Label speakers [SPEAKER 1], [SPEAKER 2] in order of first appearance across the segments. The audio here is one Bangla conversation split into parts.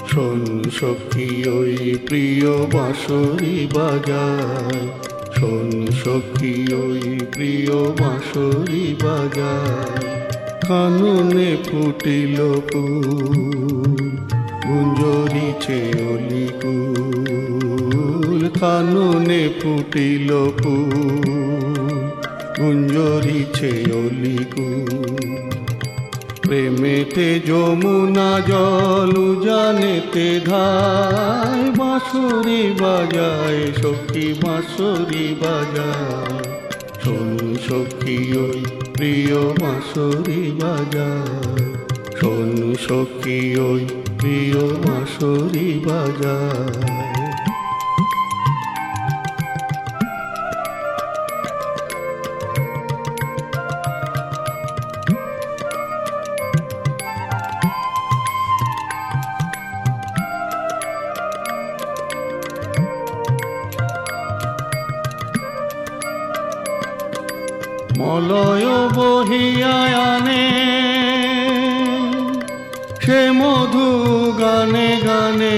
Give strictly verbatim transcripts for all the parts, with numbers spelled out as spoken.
[SPEAKER 1] শোন সখী ওই প্রিয় বাঁশরি বাজায়, শোন সখী ওই প্রিয় বাঁশরি বাজায়। কাননে ফুটিল ফুল গুঞ্জরিছে অলিকুল, কাননে ফুটিল ফুল গুঞ্জরিছে অলিকুল। প্রেমেতে যমুনা জল উজানেতে ধায়, বাঁশরি বাজায় সখী বাঁশরি বাজায়। শোন সখী ওই প্রিয় বাঁশরি বাজায়, শোন সখী ওই প্রিয় বাঁশরি বাজায়। মলয় বহিয়া আনে সে মধু গানে গানে,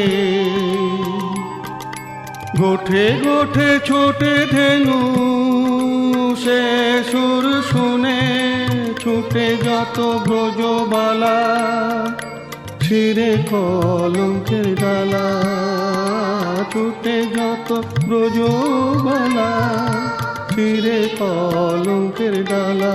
[SPEAKER 1] গোঠে গোঠে ছোটে ধেনু সে সুর শুনে। ছুটে যত ব্রজবালা শিরে কলঙ্কের ডালা, ছুটে যত ব্রজবালা শিরে কলঙ্কের ডালা।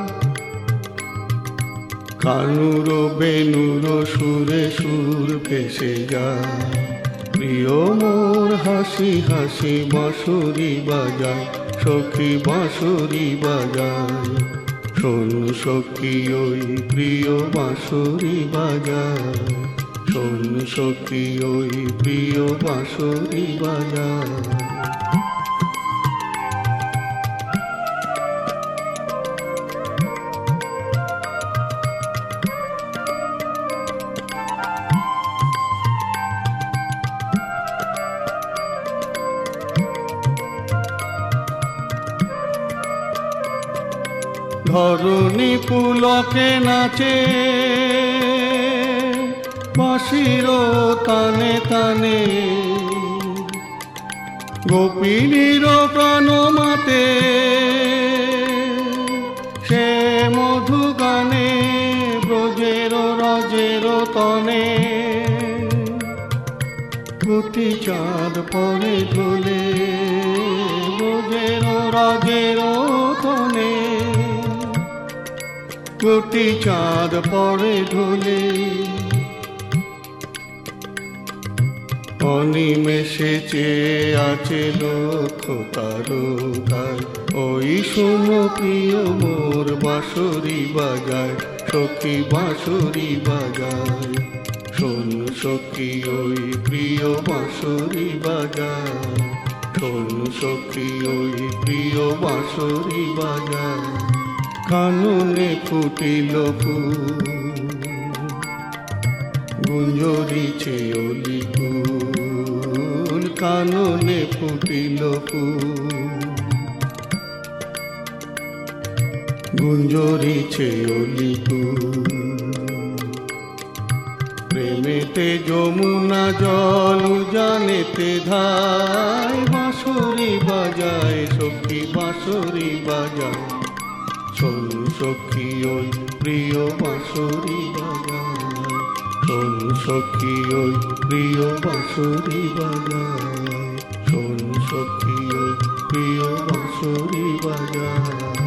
[SPEAKER 1] কানুর বেনুর সুরে সুর ভেসে যায়, প্রিয় মোর হাসি হাসি বাঁশরি বাজায় সখী বাঁশরি বাজায়। শোন সখী ওই প্রিয় বাঁশরি বাজায়, শোন সখী ওই প্রিয় বাঁশরি বাজায়। ধরণী পুলকে নাচে বাঁশির তানে তানে, গোপিনীর প্রাণ মাতে সে মধু গানে। ব্রজের রাজের তনে কোটি চাঁদ পরে ঢোলে, ব্রজের রাজের তনে কোটি চাঁদ পরে ঢোলে। অনিমেষে চেয়ে আছে লক্ষ তারকায়, ওই শোন প্রিয় মোর বাঁশরি বাজায় সখী বাঁশরি বাজায়। শোন সখী ওই প্রিয় বাঁশরি বাজায়, শোন সখী ওই প্রিয় বাঁশরি বাজায়। কাননে ফুটিল ফুল গুঞ্জরিছে অলিকুল, কাননে ফুটিল ফুল গুঞ্জরিছে অলিকুল। প্রেমেতে যমুনা জল উজানেতে ধায়, বাঁশরি বাজায় সখী বাঁশরি বাজায়। শোন সখী ওই প্রিয় বাঁশরি বাজায়, শোন সখী ওই প্রিয় বাঁশরি বাজায়, শোন সখী ওই প্রিয় বাঁশরি বাজায়।